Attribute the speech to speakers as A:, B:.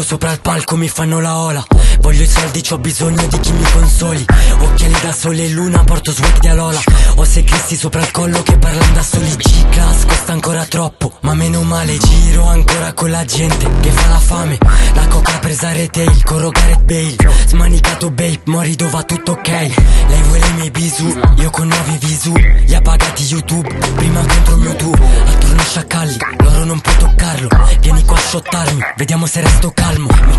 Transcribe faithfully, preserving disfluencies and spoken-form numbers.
A: sopra il palco mi fanno la ola. Voglio i soldi, c'ho bisogno di chi mi consoli. Occhiali da sole e luna, porto swag di Alola. Ho sei cristi sopra il collo che parlano da soli. G-Class costa ancora troppo, ma meno male. Giro ancora con la gente che fa la fame. La coca presa a retail, corro Gareth Bale. Smanicato babe, morido va tutto ok. Lei vuole i miei bisu, io con nuovi visu. Li ha pagati YouTube, prima contro Mewtwo. Attorno a sciacalli, loro non può toccarlo. Vieni qua a shottarmi, vediamo se resto calmo.